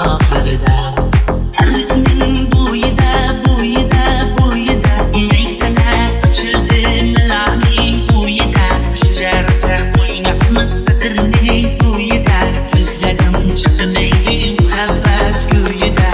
oxirida bo'yida maysalar ochildi millarning bo'yida shajarasa o'ynabmiz satrning bo'yida ko'zlarim chiqmaydi muhabbat go'yida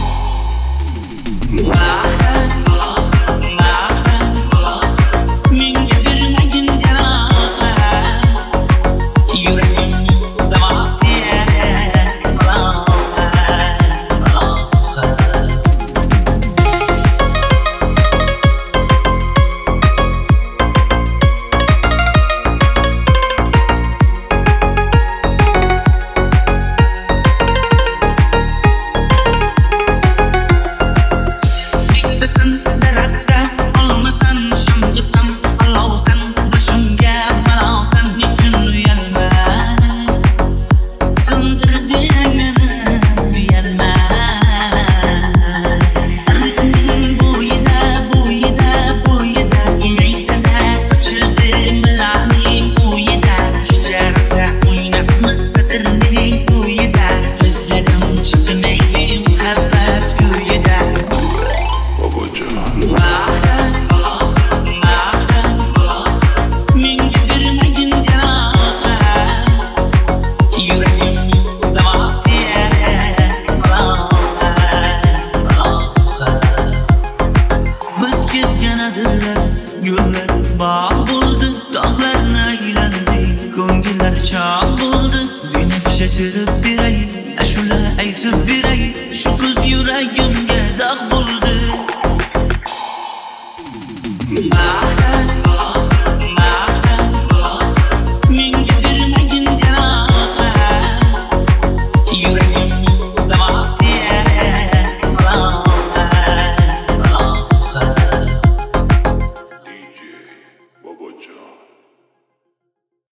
yo'llar bog' bo'ldi, dog'larni aylandik, ko'ngillar chog' bo'ldi. Binafsha terib beray, ashula aytib beray, shu qiz yuragimga dog' bo'ldi.